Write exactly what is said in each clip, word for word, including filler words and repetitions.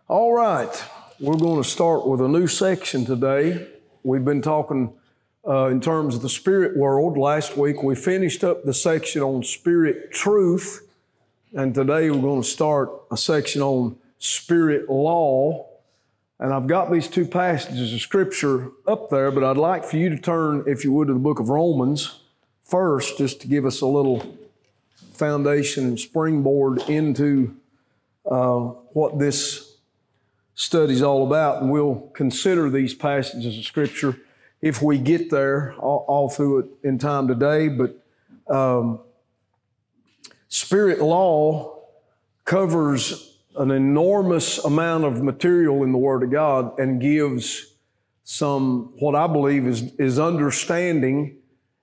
All right, we're going to start with a new section today. We've been talking uh, in terms of the spirit world. Last week we finished up the section on spirit truth, and today we're going to start a section on spirit law. And I've got these two passages of Scripture up there, but I'd like for you to turn, if you would, to the book of Romans first, just to give us a little foundation and springboard into uh, what this study's all about. And we'll consider these passages of Scripture if we get there, all, all through it in time today. But um, spirit law covers an enormous amount of material in the Word of God and gives some, what I believe is, is understanding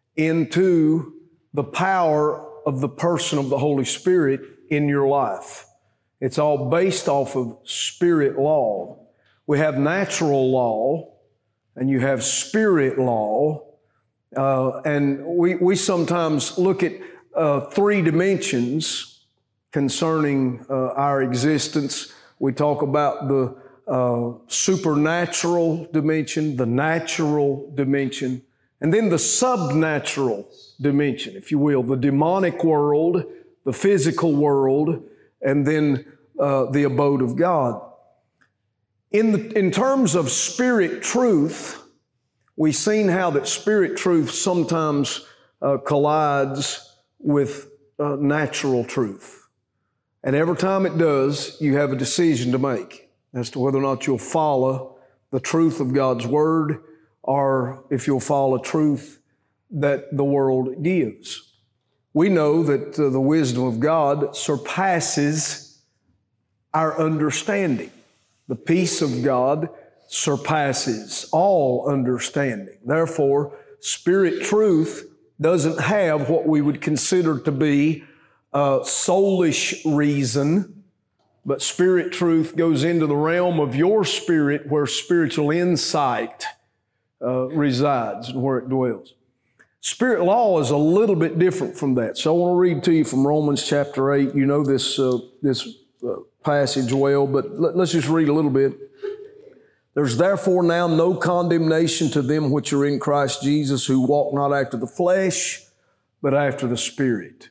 into the power of the person of the Holy Spirit in your life. It's all based off of spirit law. We have natural law and you have spirit law. Uh, and we, we sometimes look at uh, three dimensions concerning uh, our existence. We talk about the uh, supernatural dimension, the natural dimension, and then the subnatural dimension, if you will, the demonic world, the physical world, and then uh, the abode of God. In, the, in terms of spirit truth, we've seen how that spirit truth sometimes uh, collides with uh, natural truth. And every time it does, you have a decision to make as to whether or not you'll follow the truth of God's Word or if you'll follow truth that the world gives. We know that uh, the wisdom of God surpasses our understanding. The peace of God surpasses all understanding. Therefore, spirit truth doesn't have what we would consider to be a soulish reason, but spirit truth goes into the realm of your spirit where spiritual insight uh, resides and where it dwells. Spirit law is a little bit different from that. So I want to read to you from Romans chapter eight. You know this uh, this uh, passage well, but let, let's just read a little bit. There's therefore now no condemnation to them which are in Christ Jesus, who walk not after the flesh, but after the Spirit.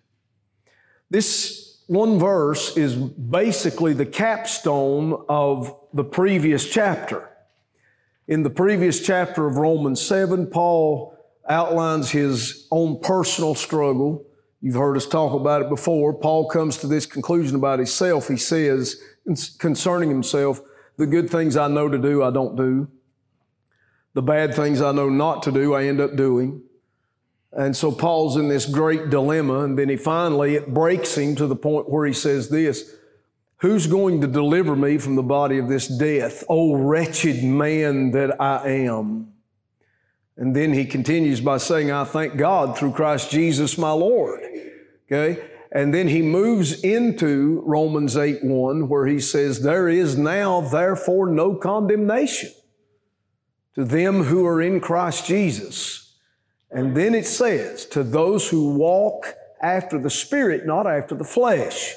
This one verse is basically the capstone of the previous chapter. In the previous chapter of Romans seven, Paul outlines his own personal struggle. You've heard us talk about it before. Paul comes to this conclusion about himself. He says, concerning himself, the good things I know to do, I don't do. The bad things I know not to do, I end up doing. And so Paul's in this great dilemma, and then he finally, it breaks him to the point where he says this, who's going to deliver me from the body of this death? O wretched man that I am. And then he continues by saying, I thank God through Christ Jesus my Lord. Okay? And then he moves into Romans eight one, where he says, there is now therefore no condemnation to them who are in Christ Jesus. And then it says, to those who walk after the Spirit, not after the flesh.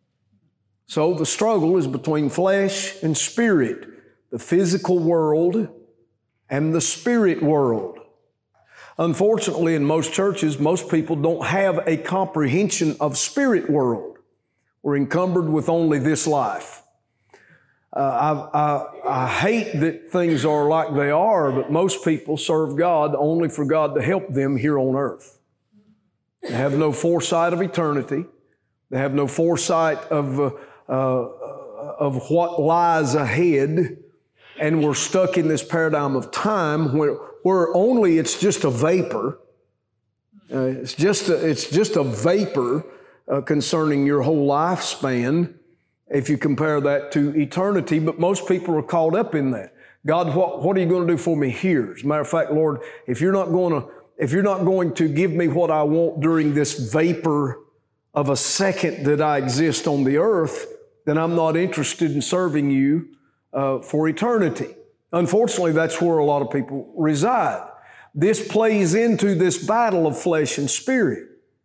So the struggle is between flesh and spirit, the physical world and the spirit world. Unfortunately, in most churches, most people don't have a comprehension of spirit world. We're encumbered with only this life. Uh, I, I, I hate that things are like they are, but most people serve God only for God to help them here on earth. They have no foresight of eternity. They have no foresight of, uh, uh, of what lies ahead. And we're stuck in this paradigm of time where, where only it's just a vapor. Uh, it's just a, it's just a vapor uh, concerning your whole lifespan if you compare that to eternity. But most people are caught up in that. God, what, what are you going to do for me here? As a matter of fact, Lord, if you're not going to, if you're not going to give me what I want during this vapor of a second that I exist on the earth, then I'm not interested in serving you Uh, for eternity. Unfortunately, that's where a lot of people reside. This plays into this battle of flesh and spirit.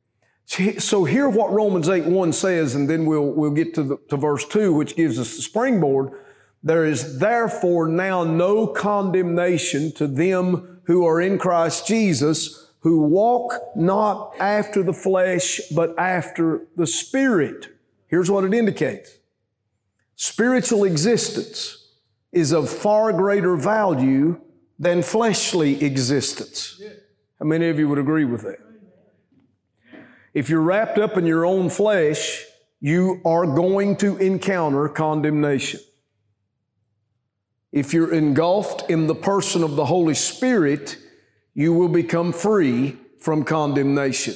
So hear what Romans eight one says, and then we'll we'll get to, the, to verse two, which gives us the springboard. There is therefore now no condemnation to them who are in Christ Jesus, who walk not after the flesh, but after the Spirit. Here's what it indicates. Spiritual existence is of far greater value than fleshly existence. How many of you would agree with that? If you're wrapped up in your own flesh, you are going to encounter condemnation. If you're engulfed in the person of the Holy Spirit, you will become free from condemnation.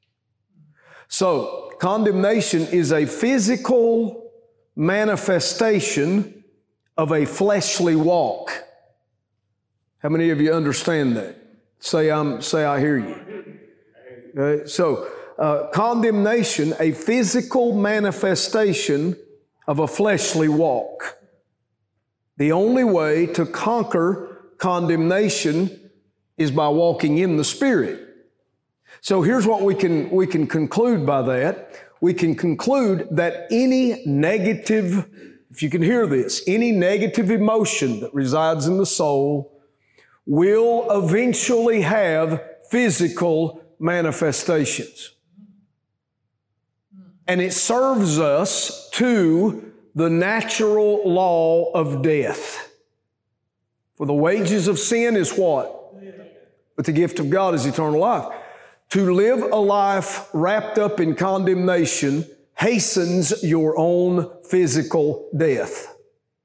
So, condemnation is a physical manifestation of a fleshly walk. How many of you understand that? Say, I'm, say I hear you. Okay? So, uh, condemnation, a physical manifestation of a fleshly walk. The only way to conquer condemnation is by walking in the Spirit. So here's what we can, we can conclude by that. We can conclude that any negative, if you can hear this, any negative emotion that resides in the soul will eventually have physical manifestations. And it serves us to the natural law of death. For the wages of sin is what? But the gift of God is eternal life. To live a life wrapped up in condemnation hastens your own physical death.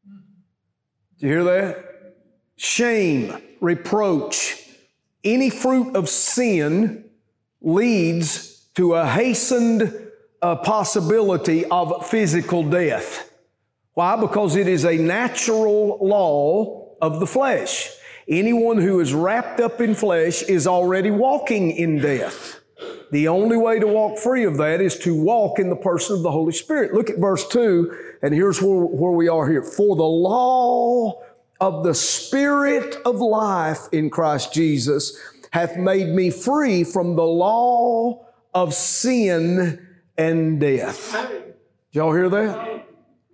Do you hear that? Shame, reproach, any fruit of sin leads to a hastened uh, possibility of physical death. Why? Because it is a natural law of the flesh. Anyone who is wrapped up in flesh is already walking in death. The only way to walk free of that is to walk in the person of the Holy Spirit. Look at verse two, and here's where, where we are here. For the law of the Spirit of life in Christ Jesus hath made me free from the law of sin and death. Did y'all hear that?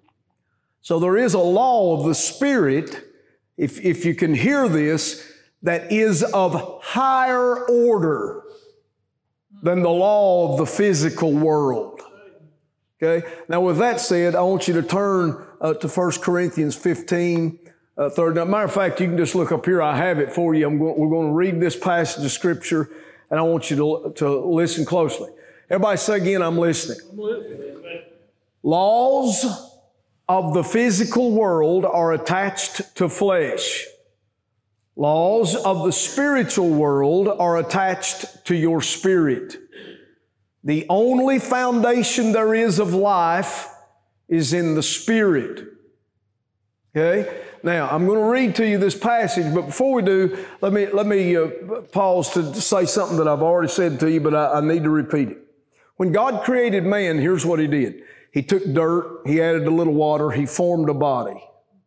So there is a law of the Spirit, if, if you can hear this, that is of higher order than the law of the physical world. Okay? Now with that said, I want you to turn uh, to First Corinthians fifteen, uh, third. Now, matter of fact, you can just look up here. I have it for you. I'm going, we're going to read this passage of Scripture, and I want you to, to listen closely. Everybody say again, I'm listening. I'm listening. Laws of the physical world are attached to flesh. Laws of the spiritual world are attached to your spirit. The only foundation there is of life is in the Spirit. Okay? Now, I'm going to read to you this passage, but before we do, let me, let me uh, pause to say something that I've already said to you, but I, I need to repeat it. When God created man, here's what He did. He took dirt, He added a little water, He formed a body.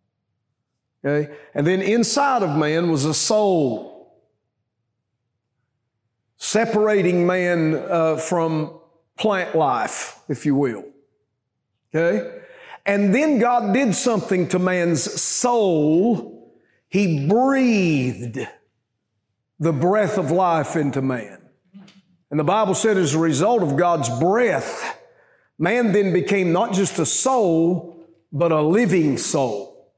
Okay? And then inside of man was a soul, separating man uh, from plant life, if you will. Okay? And then God did something to man's soul. He breathed the breath of life into man. And the Bible said as a result of God's breath, man then became not just a soul, but a living soul.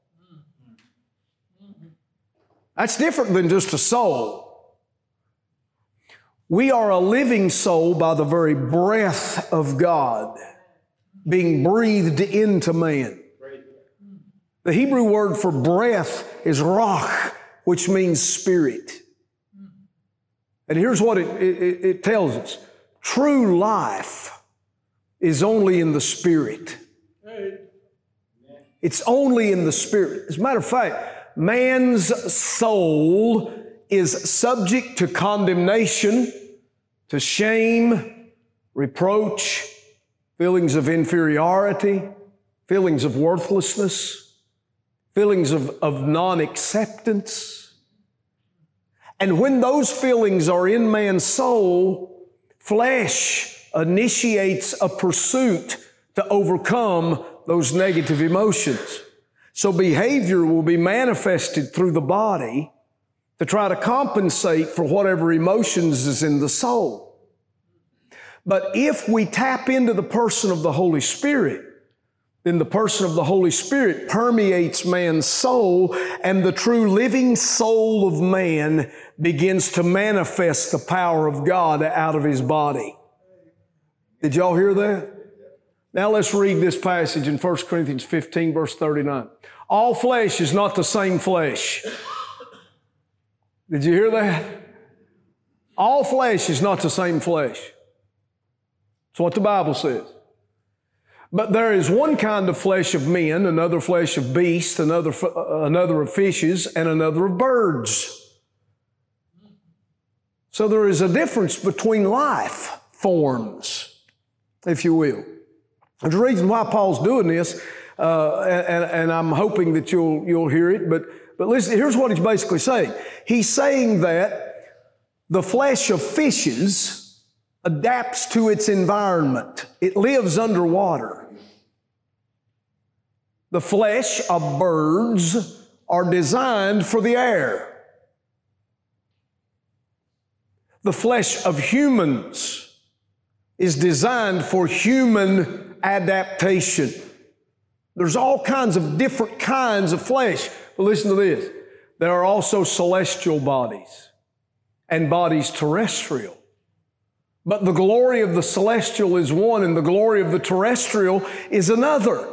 That's different than just a soul. We are a living soul by the very breath of God being breathed into man. The Hebrew word for breath is ruach, which means spirit. And here's what it, it, it tells us. True life is only in the Spirit. It's only in the Spirit. As a matter of fact, man's soul is subject to condemnation, to shame, reproach, feelings of inferiority, feelings of worthlessness, feelings of, of non-acceptance. And when those feelings are in man's soul, flesh initiates a pursuit to overcome those negative emotions. So behavior will be manifested through the body to try to compensate for whatever emotions is in the soul. But if we tap into the person of the Holy Spirit, then the person of the Holy Spirit permeates man's soul, and the true living soul of man begins to manifest the power of God out of his body. Did y'all hear that? Now let's read this passage in First Corinthians fifteen, verse thirty-nine. All flesh is not the same flesh. Did you hear that? All flesh is not the same flesh. That's what the Bible says. But there is one kind of flesh of men, another flesh of beasts, another, another of fishes, and another of birds. So there is a difference between life forms, if you will. There's a reason why Paul's doing this, uh, and, and I'm hoping that you'll, you'll hear it, but, but listen, here's what he's basically saying. He's saying that the flesh of fishes adapts to its environment. It lives underwater. The flesh of birds are designed for the air. The flesh of humans is designed for human adaptation. There's all kinds of different kinds of flesh. But listen to this. There are also celestial bodies and bodies terrestrial. But the glory of the celestial is one and the glory of the terrestrial is another.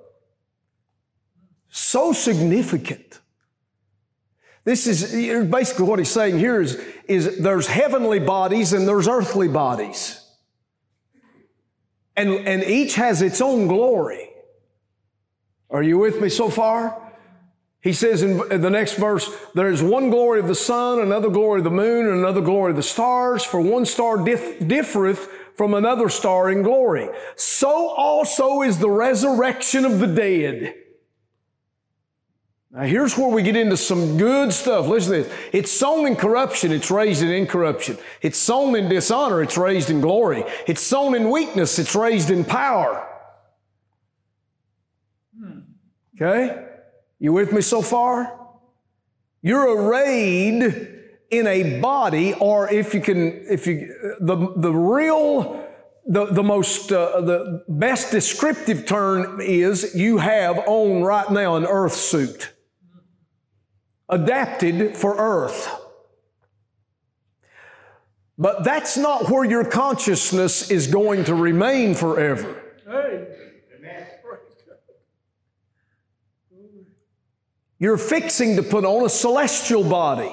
So significant. This is basically what he's saying here is, is there's heavenly bodies and there's earthly bodies. And, and each has its own glory. Are you with me so far? He says in the next verse, there is one glory of the sun, another glory of the moon, and another glory of the stars. For one star dif- differeth from another star in glory. So also is the resurrection of the dead. Now here's where we get into some good stuff. Listen to this. It's sown in corruption, it's raised in incorruption. It's sown in dishonor, it's raised in glory. It's sown in weakness, it's raised in power. Okay? You with me so far? You're arrayed in a body, or if you can, if you, the, the real, the, the most, uh, the best descriptive term is you have on right now an earth suit. Adapted for earth. But that's not where your consciousness is going to remain forever. Hey. You're fixing to put on a celestial body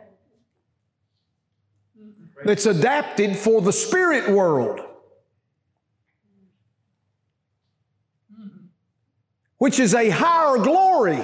that's adapted for the spirit world, which is a higher glory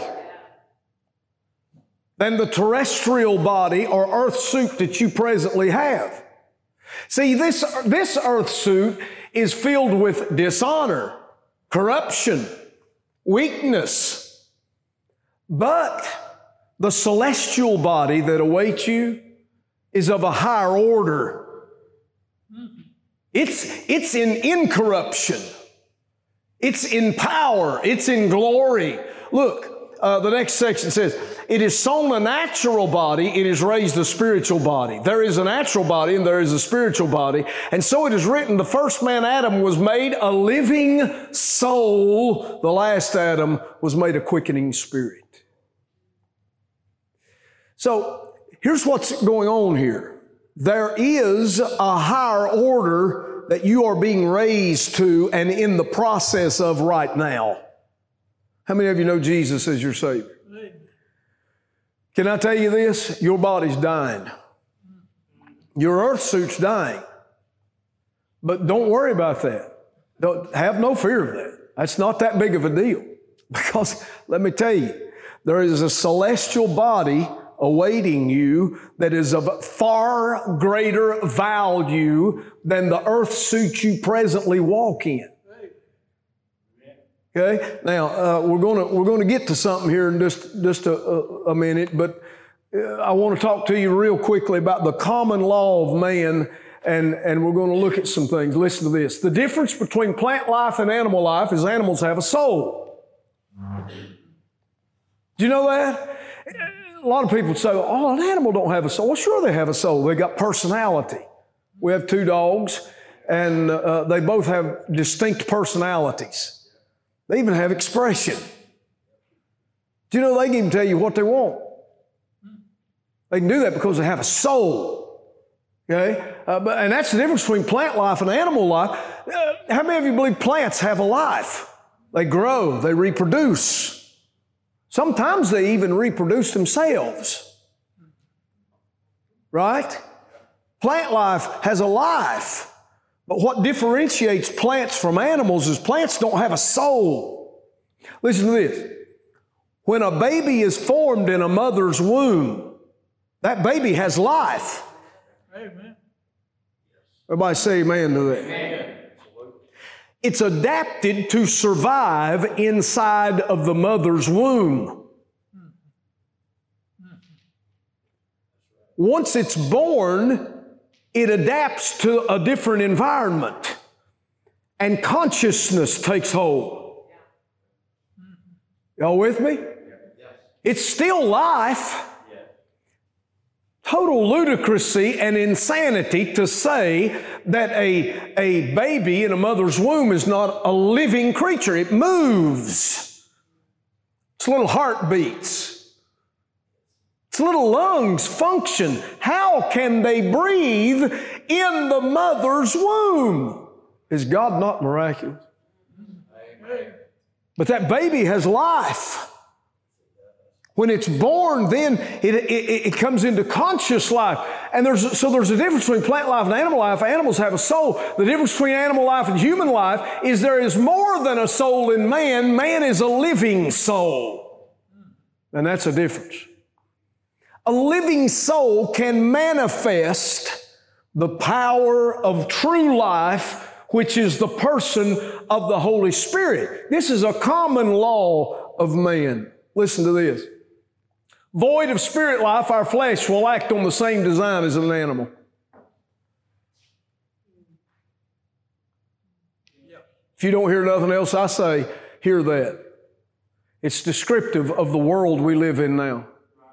than the terrestrial body or earth suit that you presently have. See, this, this earth suit is filled with dishonor, corruption, weakness. But the celestial body that awaits you is of a higher order. It's, it's in incorruption. It's in power. It's in glory. Look, uh, the next section says, it is sown a natural body, it is raised a spiritual body. There is a natural body and there is a spiritual body. And so it is written, the first man, Adam, was made a living soul. The last Adam was made a quickening spirit. So here's what's going on here. There is a higher order that you are being raised to and in the process of right now. How many of you know Jesus as your Savior? Can I tell you this? Your body's dying. Your earth suit's dying. But don't worry about that. Don't, have no fear of that. That's not that big of a deal. Because let me tell you, there is a celestial body awaiting you that is of far greater value than the earth suit you presently walk in. Okay. Now uh, we're going to we're going to get to something here in just just a, a, a minute, but uh, I want to talk to you real quickly about the common law of man, and and we're going to look at some things. Listen to this: the difference between plant life and animal life is animals have a soul. Do you know that? A lot of people say, oh, an animal don't have a soul. Well, sure they have a soul. They got personality. We have two dogs, and uh, they both have distinct personalities. They even have expression. Do you know they can even tell you what they want? They can do that because they have a soul. Okay? Uh, but, and that's the difference between plant life and animal life. Uh, how many of you believe plants have a life? They grow, they reproduce. Sometimes they even reproduce themselves. Right? Plant life has a life. But what differentiates plants from animals is plants don't have a soul. Listen to this. When a baby is formed in a mother's womb, that baby has life. Amen. Everybody say amen to that. Amen. It's adapted to survive inside of the mother's womb. Once it's born, it adapts to a different environment, and consciousness takes hold. Y'all with me? It's still life. Total ludicrousy and insanity to say that a, a baby in a mother's womb is not a living creature. It moves. Its little heart beats. Its little lungs function. How can they breathe in the mother's womb? Is God not miraculous? Amen. But that baby has life. When it's born, then it, it, it comes into conscious life. And there's, so there's a difference between plant life and animal life. Animals have a soul. The difference between animal life and human life is there is more than a soul in man. Man is a living soul. And that's a difference. A living soul can manifest the power of true life, which is the person of the Holy Spirit. This is a common law of man. Listen to this. Void of spirit life, our flesh will act on the same design as an animal. If you don't hear nothing else I say, hear that. It's descriptive of the world we live in now.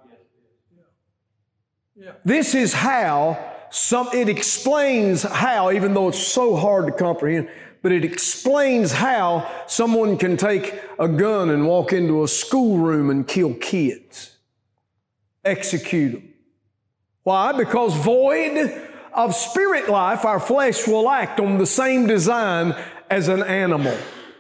This is how, some, it explains how, even though it's so hard to comprehend, but it explains how someone can take a gun and walk into a schoolroom and kill kids. Execute them. Why? Because void of spirit life, our flesh will act on the same design as an animal.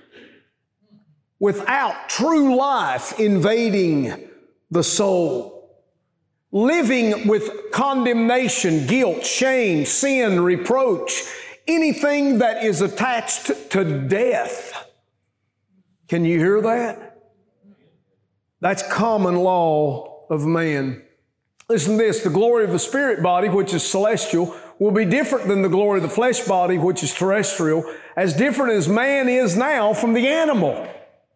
Without true life invading the soul. Living with condemnation, guilt, shame, sin, reproach, anything that is attached to death. Can you hear that? That's common law of man. Listen to this, the glory of the spirit body, which is celestial, will be different than the glory of the flesh body, which is terrestrial, as different as man is now from the animal.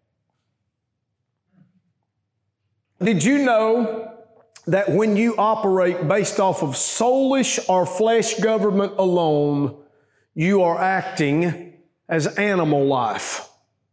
Did you know that when you operate based off of soulish or flesh government alone, you are acting as animal life?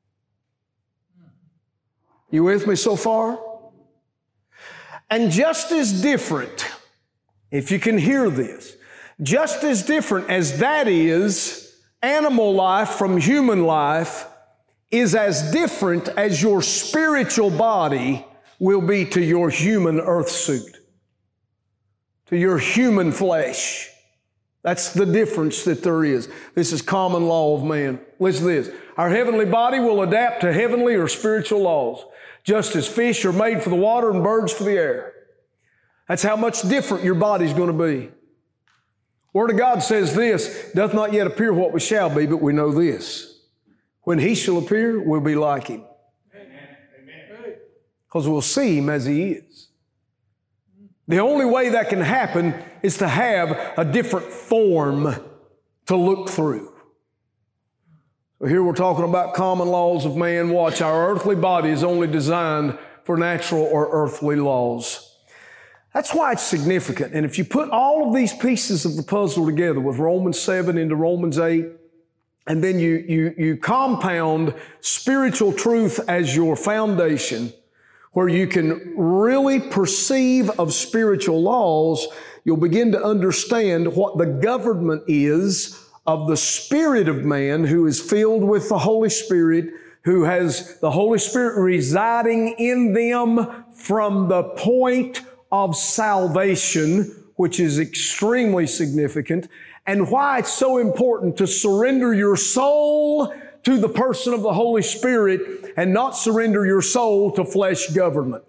You with me so far? And just as different, if you can hear this, just as different as that is, animal life from human life is as different as your spiritual body will be to your human earth suit, to your human flesh. That's the difference that there is. This is common law of man. Listen to this. Our heavenly body will adapt to heavenly or spiritual laws, just as fish are made for the water and birds for the air. That's how much different your body's going to be. Word of God says this, doth not yet appear what we shall be, but we know this. When He shall appear, we'll be like Him. Amen. Because we'll see Him as He is. The only way that can happen is to have a different form to look through. So here we're talking about common laws of man. Watch, our earthly body is only designed for natural or earthly laws. That's why it's significant. And if you put all of these pieces of the puzzle together with Romans seven into Romans eight, and then you, you, you compound spiritual truth as your foundation, where you can really perceive of spiritual laws, you'll begin to understand what the government is of the spirit of man who is filled with the Holy Spirit, who has the Holy Spirit residing in them from the point of salvation, which is extremely significant, and why it's so important to surrender your soul to the person of the Holy Spirit and not surrender your soul to flesh government.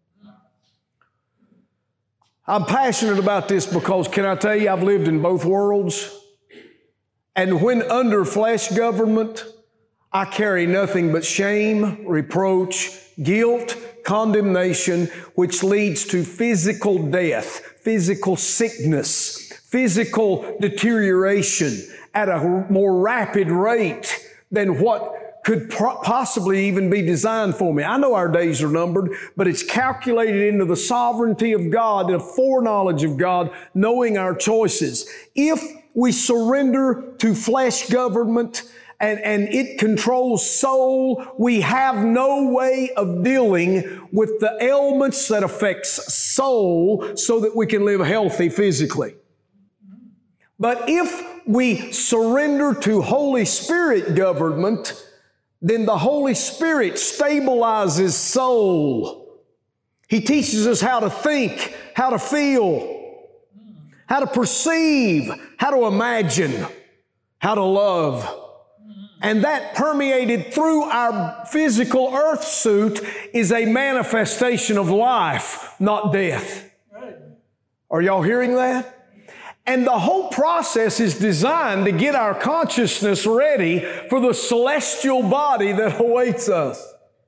I'm passionate about this because, can I tell you, I've lived in both worlds. And when under flesh government, I carry nothing but shame, reproach, guilt, condemnation, which leads to physical death, physical sickness, physical deterioration at a more rapid rate than what could possibly even be designed for me. I know our days are numbered, but it's calculated into the sovereignty of God, the foreknowledge of God, knowing our choices. If we surrender to flesh government and, and it controls soul, we have no way of dealing with the ailments that affects soul so that we can live healthy physically. But if we surrender to Holy Spirit government, then the Holy Spirit stabilizes soul. He teaches us how to think, how to feel, how to perceive, how to imagine, how to love. And that permeated through our physical earth suit is a manifestation of life, not death. Are y'all hearing that? And the whole process is designed to get our consciousness ready for the celestial body that awaits us.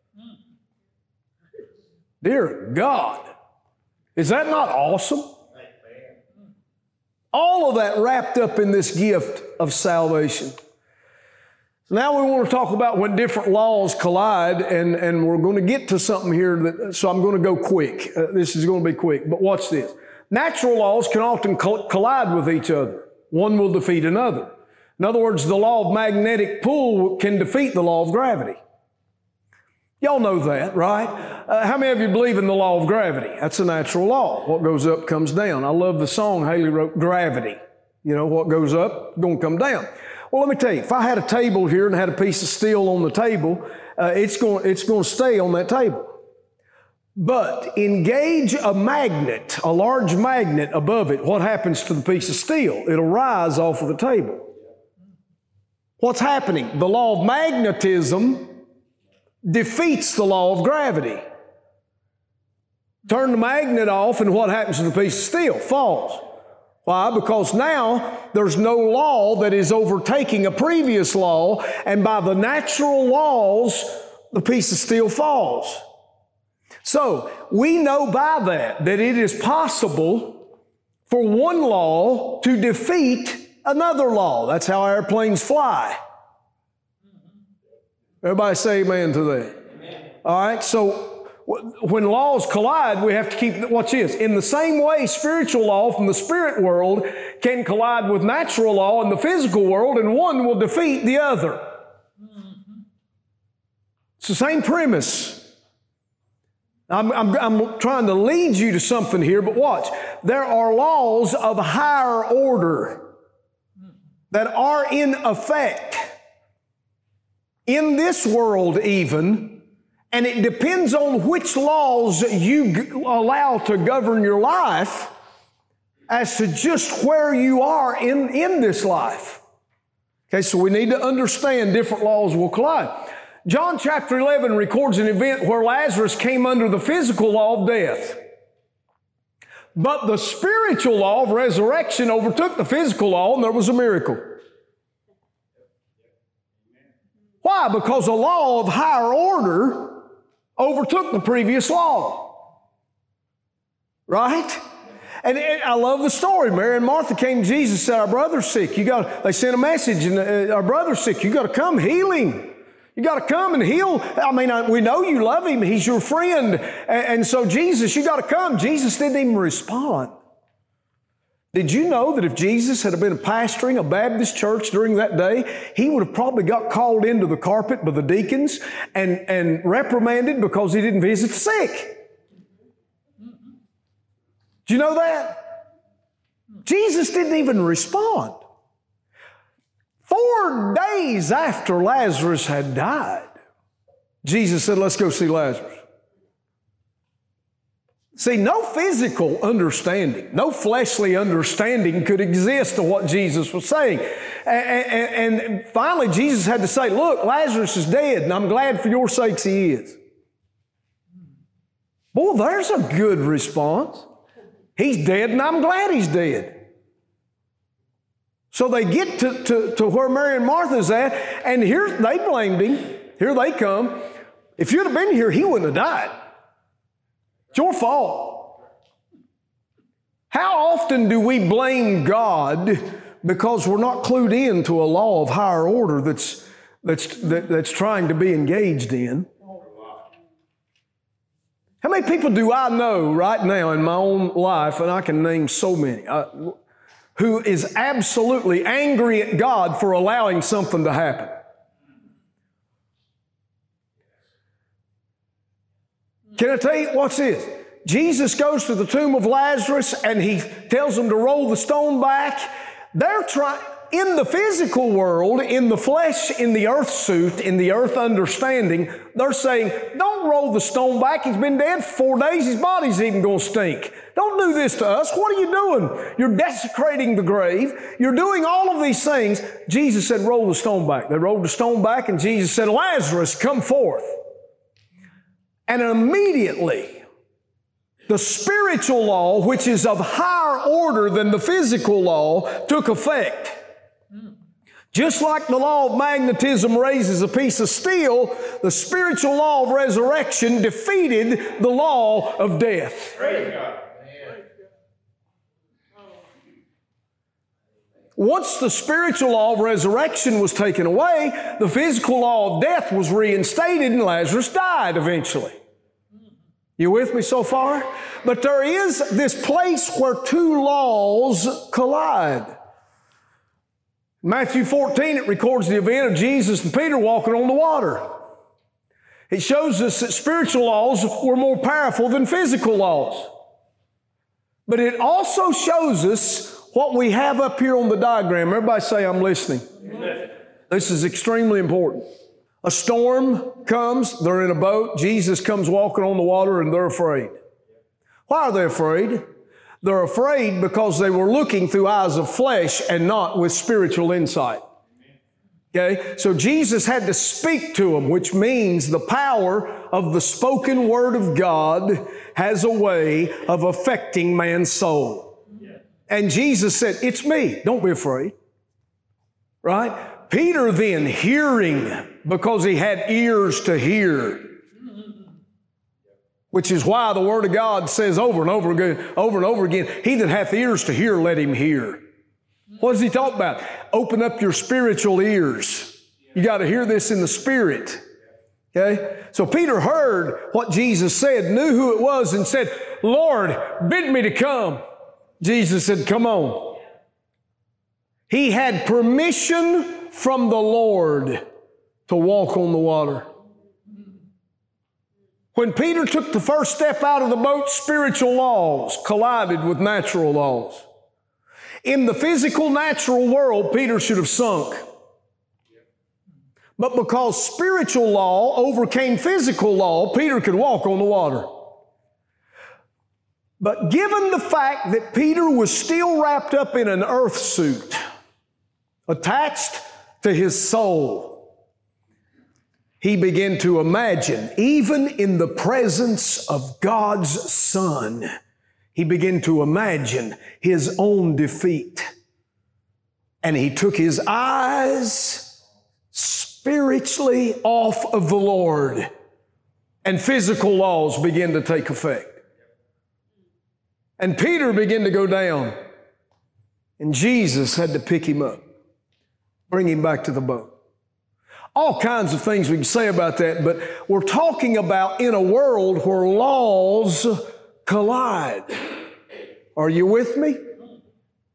Dear God, is that not awesome? All of that wrapped up in this gift of salvation. So now we want to talk about when different laws collide, and, and we're going to get to something here, that, so I'm going to go quick. Uh, this is going to be quick, but watch this. Natural laws can often collide with each other. One will defeat another. In other words, the law of magnetic pull can defeat the law of gravity. Y'all know that, right? Uh, how many of you believe in the law of gravity? That's a natural law. What goes up comes down. I love the song Haley wrote, Gravity. You know, what goes up, going to come down. Well, let me tell you, if I had a table here and had a piece of steel on the table, uh, it's going, it's going to stay on that table. But engage a magnet, a large magnet above it, what happens to the piece of steel? It'll rise off of the table. What's happening? The law of magnetism defeats the law of gravity. Turn the magnet off and what happens to the piece of steel? Falls. Why? Because now there's no law that is overtaking a previous law, and by the natural laws, the piece of steel falls. So we know by that that it is possible for one law to defeat another law. That's how airplanes fly. Everybody say amen to that. Amen. All right, so when laws collide, we have to keep, watch this, in the same way spiritual law from the spirit world can collide with natural law in the physical world, and one will defeat the other. It's the same premise. I'm, I'm, I'm trying to lead you to something here, but watch. There are laws of higher order that are in effect in this world even, and it depends on which laws you g- allow to govern your life as to just where you are in, in this life. Okay, so we need to understand different laws will collide. John chapter eleven records an event where Lazarus came under the physical law of death. But the spiritual law of resurrection overtook the physical law, and there was a miracle. Why? Because a law of higher order overtook the previous law. Right? And I love the story. Mary and Martha came to Jesus and said, our brother's sick. You got, they sent a message, and our brother's sick. You got to come heal him. You got to come and heal. I mean, I, we know you love him. He's your friend. And, and so Jesus, you got to come. Jesus didn't even respond. Did you know that if Jesus had been pastoring a Baptist church during that day, he would have probably got called into the carpet by the deacons and, and reprimanded because he didn't visit the sick? Do you know that? Jesus didn't even respond. Four days after Lazarus had died, Jesus said, let's go see Lazarus. See, no physical understanding, no fleshly understanding could exist of what Jesus was saying. And, and, and finally, Jesus had to say, look, Lazarus is dead, and I'm glad for your sakes he is. Boy, there's a good response. He's dead, and I'm glad he's dead. So they get to, to, to where Mary and Martha's at, and here they blamed him. Here they come. If you'd have been here, he wouldn't have died. It's your fault. How often do we blame God because we're not clued in to a law of higher order that's, that's, that, that's trying to be engaged in? How many people do I know right now in my own life, and I can name so many, uh, who is absolutely angry at God for allowing something to happen? Can I tell you, what's this? Jesus goes to the tomb of Lazarus and he tells them to roll the stone back. They're trying, in the physical world, in the flesh, in the earth suit, in the earth understanding, they're saying, don't roll the stone back. He's been dead for four days. His body's even going to stink. Don't do this to us. What are you doing? You're desecrating the grave. You're doing all of these things. Jesus said, roll the stone back. They rolled the stone back and Jesus said, Lazarus, come forth. And immediately, the spiritual law, which is of higher order than the physical law, took effect. Just like the law of magnetism raises a piece of steel, the spiritual law of resurrection defeated the law of death. Praise God. Once the spiritual law of resurrection was taken away, the physical law of death was reinstated and Lazarus died eventually. You with me so far? But there is this place where two laws collide. Matthew fourteen, it records the event of Jesus and Peter walking on the water. It shows us that spiritual laws were more powerful than physical laws. But it also shows us what we have up here on the diagram. Everybody say, I'm listening. Amen. This is extremely important. A storm comes, they're in a boat, Jesus comes walking on the water and they're afraid. Why are they afraid? They're afraid because they were looking through eyes of flesh and not with spiritual insight. Okay? So Jesus had to speak to them, which means the power of the spoken word of God has a way of affecting man's soul. And Jesus said, it's me. Don't be afraid. Right? Peter then, hearing, because he had ears to hear, which is why the Word of God says over and over again, over and over again, he that hath ears to hear, let him hear. What does he talk about? Open up your spiritual ears. You got to hear this in the Spirit. Okay? So Peter heard what Jesus said, knew who it was, and said, Lord, bid me to come. Jesus said, come on. He had permission from the Lord to walk on the water. When Peter took the first step out of the boat, spiritual laws collided with natural laws. In the physical, natural world, Peter should have sunk. But because spiritual law overcame physical law, Peter could walk on the water. But given the fact that Peter was still wrapped up in an earth suit, attached to his soul, he began to imagine, even in the presence of God's Son, he began to imagine his own defeat. And he took his eyes spiritually off of the Lord, and physical laws began to take effect. And Peter began to go down, and Jesus had to pick him up, bring him back to the boat. All kinds of things we can say about that, but we're talking about in a world where laws collide. Are you with me?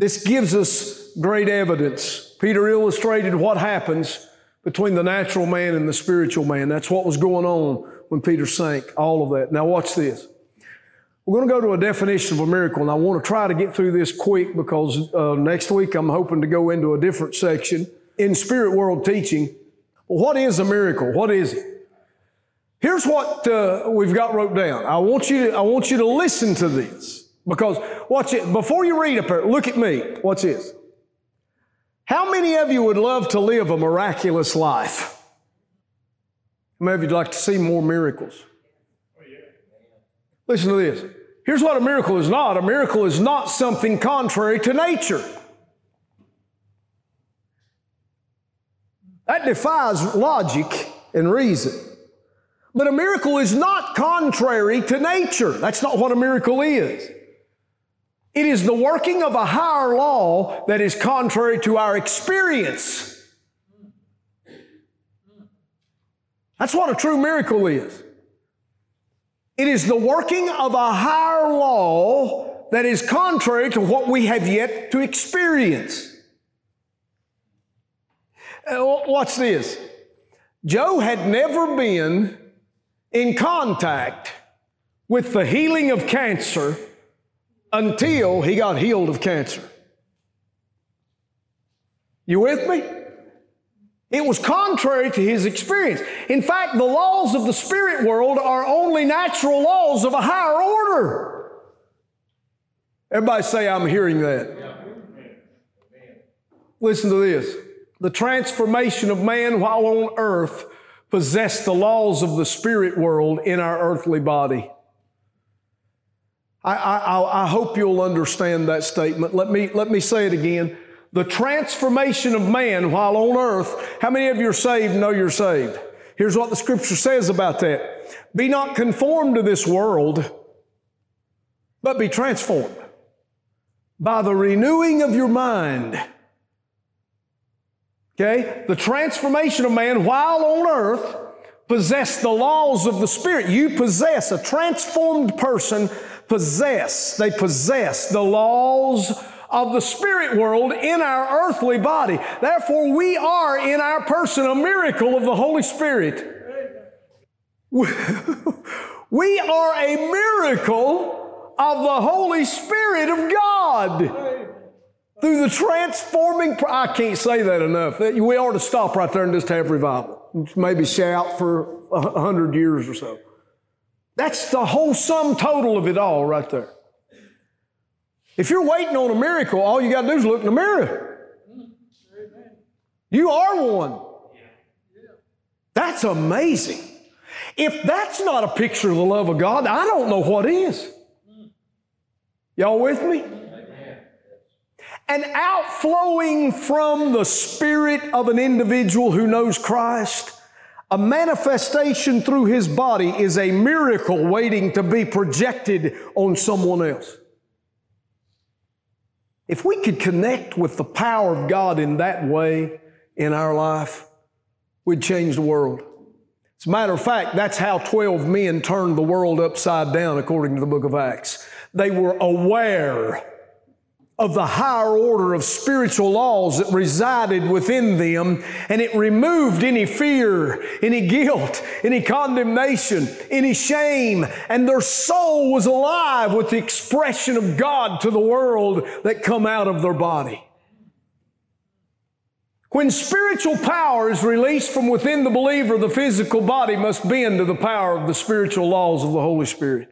This gives us great evidence. Peter illustrated what happens between the natural man and the spiritual man. That's what was going on when Peter sank, all of that. Now watch this. We're going to go to a definition of a miracle, and I want to try to get through this quick because uh, next week I'm hoping to go into a different section in spirit world teaching. Well, what is a miracle? What is it? Here's what uh, we've got wrote down. I want you to, I want you to listen to this because watch it. Before you read up here, look at me. Watch this. How many of you would love to live a miraculous life? How many of you'd like to see more miracles? Listen to this. Here's what a miracle is not. A miracle is not something contrary to nature. That defies logic and reason. But a miracle is not contrary to nature. That's not what a miracle is. It is the working of a higher law that is contrary to our experience. That's what a true miracle is. It is the working of a higher law that is contrary to what we have yet to experience. Uh, watch this. Joe had never been in contact with the healing of cancer until he got healed of cancer. You with me? It was contrary to his experience. In fact, the laws of the spirit world are only natural laws of a higher order. Everybody say, I'm hearing that. Listen to this. The transformation of man while on earth possessed the laws of the spirit world in our earthly body. I, I, I hope you'll understand that statement. Let me, let me say it again. The transformation of man while on earth. How many of you are saved and know you're saved? Here's what the Scripture says about that. Be not conformed to this world, but be transformed by the renewing of your mind. Okay? The transformation of man while on earth possess the laws of the Spirit. You possess, a transformed person possess, they possess the laws of the spirit world in our earthly body. Therefore, we are in our person a miracle of the Holy Spirit. We are a miracle of the Holy Spirit of God. Through the transforming, I can't say that enough. We ought to stop right there and just have revival. Maybe shout for a hundred years or so. That's the whole sum total of it all right there. If you're waiting on a miracle, all you got to do is look in the mirror. You are one. That's amazing. If that's not a picture of the love of God, I don't know what is. Y'all with me? And outflowing from the spirit of an individual who knows Christ, a manifestation through his body is a miracle waiting to be projected on someone else. If we could connect with the power of God in that way in our life, we'd change the world. As a matter of fact, that's how twelve men turned the world upside down according to the book of Acts. They were aware of the higher order of spiritual laws that resided within them, and it removed any fear, any guilt, any condemnation, any shame, and their soul was alive with the expression of God to the world that come out of their body. When spiritual power is released from within the believer, the physical body must bend to the power of the spiritual laws of the Holy Spirit.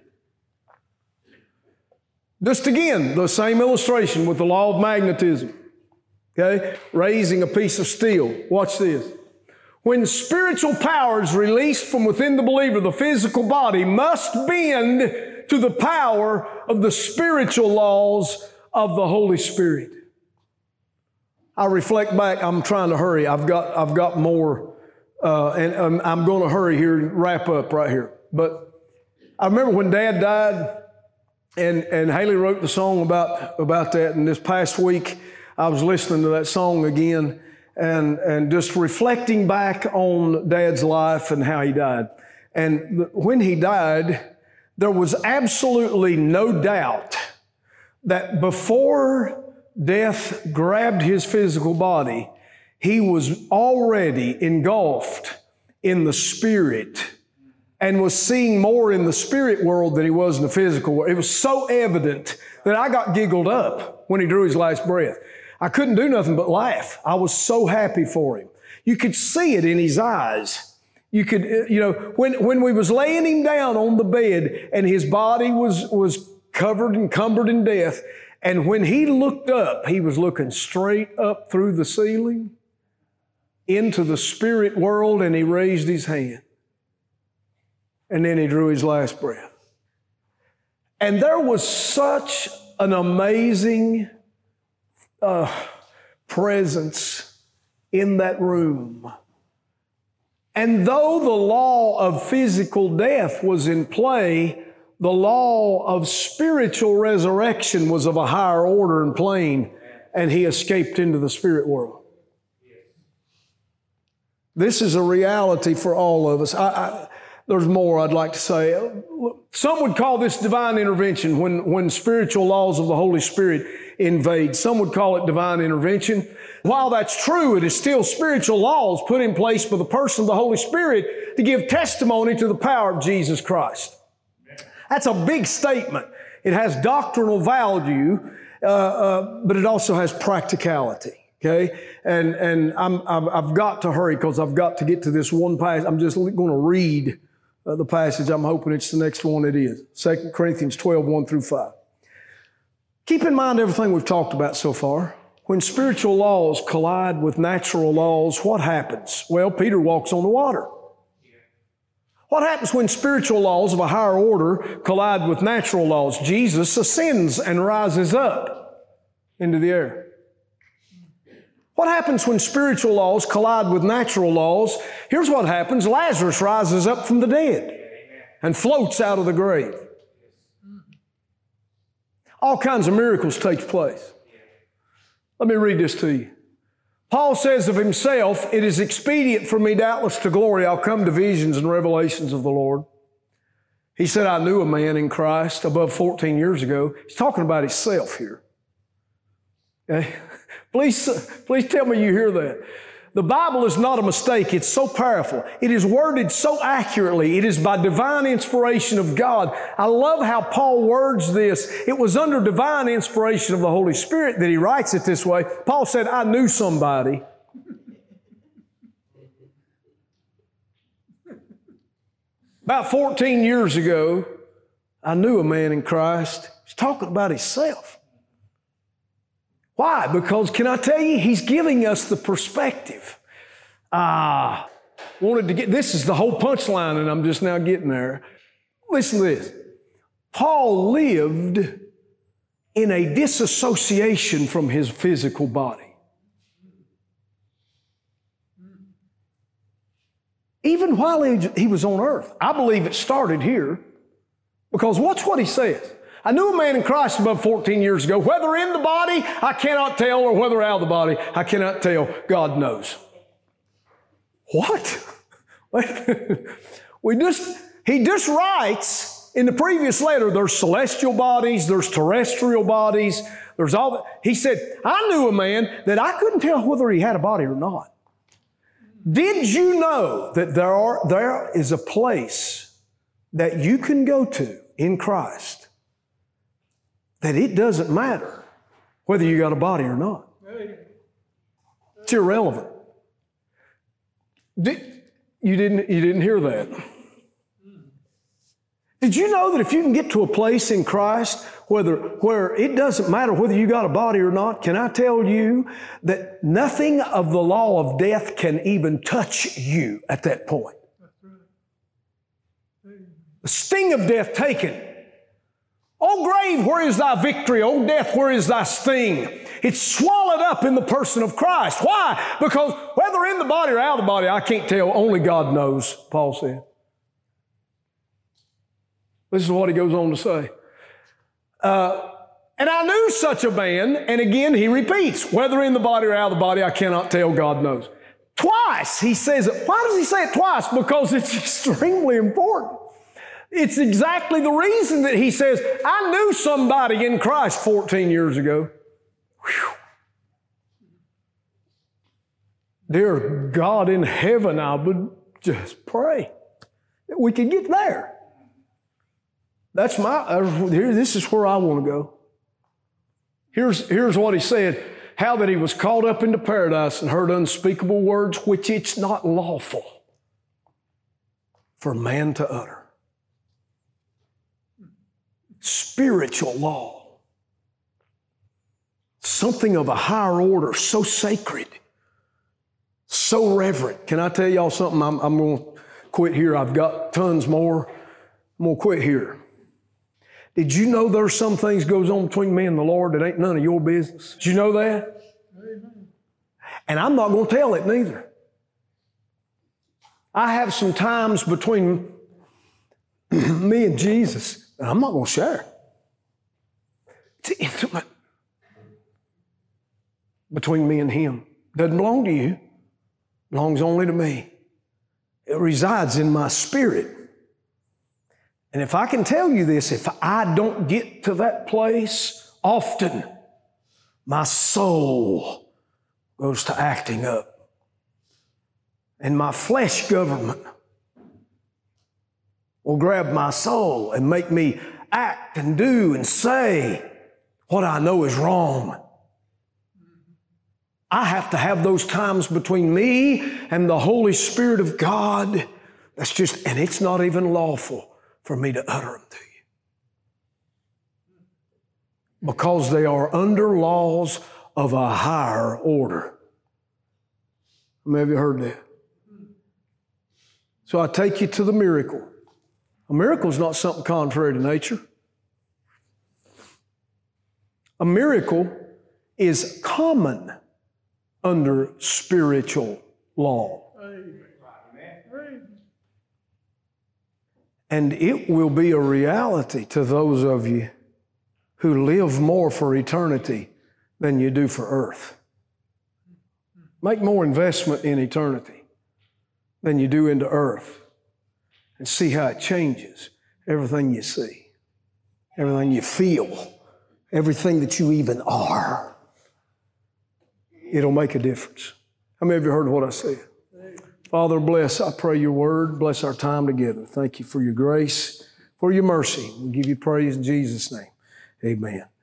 Just again, the same illustration with the law of magnetism. Okay? Raising a piece of steel. Watch this. When spiritual power is released from within the believer, the physical body must bend to the power of the spiritual laws of the Holy Spirit. I reflect back, I'm trying to hurry. I've got, I've got more, uh, and um, I'm going to hurry here and wrap up right here. But I remember when Dad died, And and Haley wrote the song about, about that. And this past week, I was listening to that song again and, and just reflecting back on Dad's life and how he died. And th- when he died, there was absolutely no doubt that before death grabbed his physical body, he was already engulfed in the spirit and was seeing more in the spirit world than he was in the physical world. It was so evident that I got giggled up when he drew his last breath. I couldn't do nothing but laugh. I was so happy for him. You could see it in his eyes. You could, you know, when, when we was laying him down on the bed and his body was, was covered and cumbered in death, and when he looked up, he was looking straight up through the ceiling into the spirit world, and he raised his hand. And then he drew his last breath. And there was such an amazing uh, presence in that room. And though the law of physical death was in play, the law of spiritual resurrection was of a higher order and plane, and he escaped into the spirit world. This is a reality for all of us. I, I, there's more I'd like to say. Some would call this divine intervention when, when spiritual laws of the Holy Spirit invade. Some would call it divine intervention. While that's true, it is still spiritual laws put in place by the person of the Holy Spirit to give testimony to the power of Jesus Christ. That's a big statement. It has doctrinal value, uh, uh, but it also has practicality. Okay, and and I'm I've, I've got to hurry because I've got to get to this one passage. I'm just going to read uh, the passage. I'm hoping it's the next one. It is Second Corinthians twelve, one through five. Keep in mind everything we've talked about so far. When spiritual laws collide with natural laws, what happens? Well, Peter walks on the water. What happens when spiritual laws of a higher order collide with natural laws? Jesus ascends and rises up into the air. What happens when spiritual laws collide with natural laws? Here's what happens. Lazarus rises up from the dead and floats out of the grave. All kinds of miracles take place. Let me read this to you. Paul says of himself, "It is expedient for me doubtless to glory. I'll come to visions and revelations of the Lord." He said, "I knew a man in Christ above fourteen years ago." He's talking about himself here. Okay? Please, please tell me you hear that. The Bible is not a mistake. It's so powerful. It is worded so accurately. It is by divine inspiration of God. I love how Paul words this. It was under divine inspiration of the Holy Spirit that he writes it this way. Paul said, "I knew somebody." About fourteen years ago, I knew a man in Christ. He's talking about himself. Why? Because, can I tell you, he's giving us the perspective. Ah, wanted to get, this is the whole punchline, and I'm just now getting there. Listen to this. Paul lived in a disassociation from his physical body. Even while he, he was on earth. I believe it started here, because watch what he says. "I knew a man in Christ above fourteen years ago, whether in the body, I cannot tell, or whether out of the body, I cannot tell. God knows." What? we just, he just writes in the previous letter, there's celestial bodies, there's terrestrial bodies, there's all that. He said, "I knew a man that I couldn't tell whether he had a body or not." Did you know that there are, there is a place that you can go to in Christ that it doesn't matter whether you got a body or not? It's irrelevant. Did, you didn't, you didn't hear that. Did you know that if you can get to a place in Christ whether, where it doesn't matter whether you got a body or not, can I tell you that nothing of the law of death can even touch you at that point? The sting of death taken. "O grave, where is thy victory? O death, where is thy sting?" It's swallowed up in the person of Christ. Why? Because whether in the body or out of the body, I can't tell. Only God knows, Paul said. This is what he goes on to say. Uh, and I knew such a man, and again he repeats, whether in the body or out of the body, I cannot tell, God knows. Twice he says it. Why does he say it twice? Because it's extremely important. It's exactly the reason that he says, I knew somebody in Christ fourteen years ago. Whew. Dear God in heaven, I would just pray that we could get there. That's my, uh, here, this is where I want to go. Here's, here's what he said, how that he was caught up into paradise and heard unspeakable words which it's not lawful for man to utter. Spiritual law. Something of a higher order, so sacred, so reverent. Can I tell y'all something? I'm, I'm going to quit here. I've got tons more. I'm going to quit here. Did you know there's some things goes on between me and the Lord that ain't none of your business? Did you know that? Amen. And I'm not going to tell it neither. I have some times between me and Jesus, and I'm not going to share. It's intimate between me and Him. Doesn't belong to you. Belongs only to me. It resides in my spirit. And if I can tell you this, if I don't get to that place often, my soul goes to acting up. And my flesh government will grab my soul and make me act and do and say what I know is wrong. I have to have those times between me and the Holy Spirit of God. That's just, and it's not even lawful for me to utter them to you. Because they are under laws of a higher order. How many of you heard that? So I take you to the miracle. A miracle is not something contrary to nature. A miracle is common under spiritual law. And it will be a reality to those of you who live more for eternity than you do for earth. Make more investment in eternity than you do into earth, and see how it changes everything you see, everything you feel, everything that you even are. It'll make a difference. How many of you heard what I said? Father, bless, I pray your word. Bless our time together. Thank you for your grace, for your mercy. We give you praise in Jesus' name. Amen.